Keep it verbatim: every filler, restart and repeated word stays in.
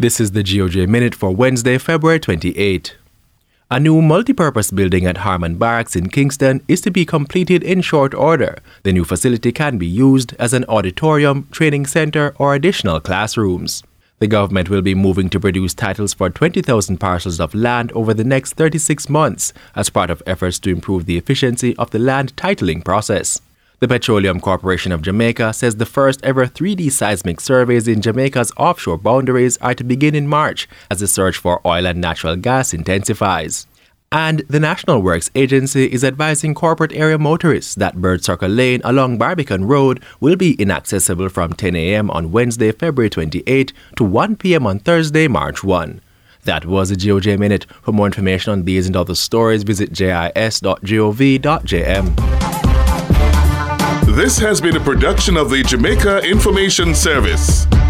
This is the G O J Minute for Wednesday, February twenty-eighth. A new multipurpose building at Harmon Barracks in Kingston is to be completed in short order. The new facility can be used as an auditorium, training center, or additional classrooms. The government will be moving to produce titles for twenty thousand parcels of land over the next thirty-six months as part of efforts to improve the efficiency of the land titling process. The Petroleum Corporation of Jamaica says the first ever three D seismic surveys in Jamaica's offshore boundaries are to begin in March as the search for oil and natural gas intensifies. And the National Works Agency is advising corporate area motorists that Bird Circle Lane along Barbican Road will be inaccessible from ten a.m. on Wednesday, February twenty-eighth to one p.m. on Thursday, March first. That was the G O J Minute. For more information on these and other stories, visit j i s dot gov dot j m. This has been a production of the Jamaica Information Service.